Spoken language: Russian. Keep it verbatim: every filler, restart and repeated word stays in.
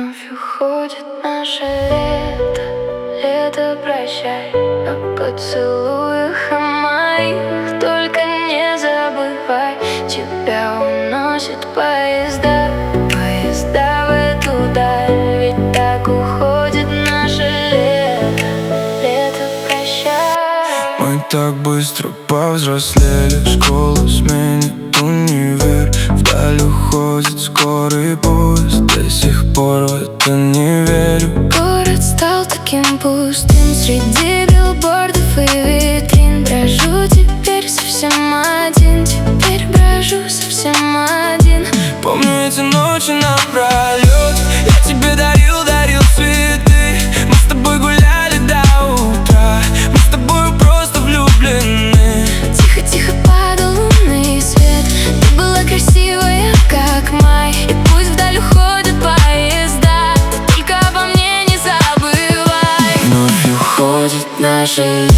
Вновь уходит наше лето, лето, прощай. О поцелуях моих только не забывай. Тебя уносят поезда, поезда в эту даль. Ведь так уходит наше лето, лето, прощай. Мы так быстро повзрослели, школу сменит универ. Вдаль уходит скорый поезд, до сих пор в это не верю. Город стал таким пустым, среди билбордов и витрин. Брожу теперь совсем один, теперь брожу совсем один. Помню эти ночи напролет, я тебе дарил, дарил цветы. Мы с тобой гуляли до утра, мы с тобой просто влюблены. Тихо-тихо падал лунный свет, ты была красивая, как май. И пусть вдаль уходят поезда, ты только обо мне не забывай. Вновь уходит Наше